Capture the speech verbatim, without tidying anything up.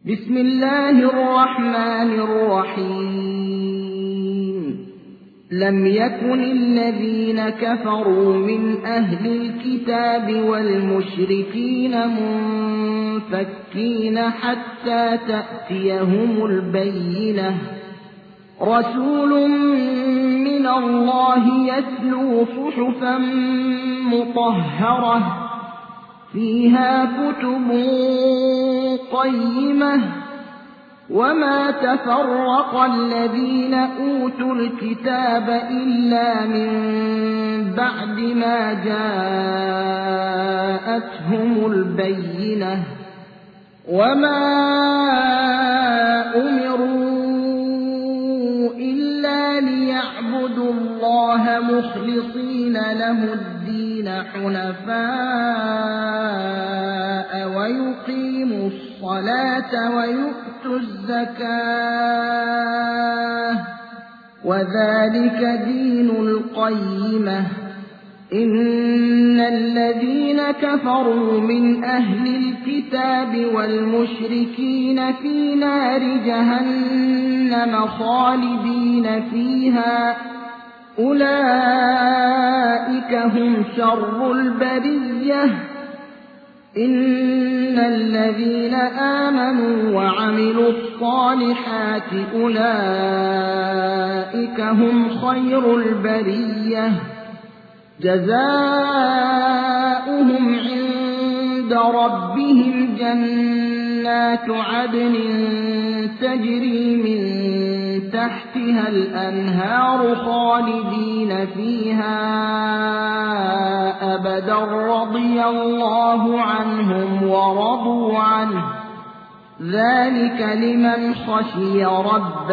بسم الله الرحمن الرحيم لم يكن الذين كفروا من أهل الكتاب والمشركين منفكين حتى تأتيهم البينة رسول من الله يتلو صحفا مطهرة فيها كتب قيمة وما تفرق الذين أوتوا الكتاب إلا من بعد ما جاءتهم البينة وما أمروا إلا ليعبدوا الله مخلصين له الدين حنفاء ويقيموا الصلاة ويؤتوا الزكاة وذلك دين القيمة إن الذين كفروا من أهل الكتاب والمشركين في نار جهنم خالدين فيها أولئك هم شر البرية إن الذين آمنوا وعملوا الصالحات أولئك هم خير البرية جزاؤهم عند ربهم جنات عدن تجري من تحتها الأنهار خالدين فيها أبدا رضي الله عنهم ورضوا عنه ذلك لمن خشي ربه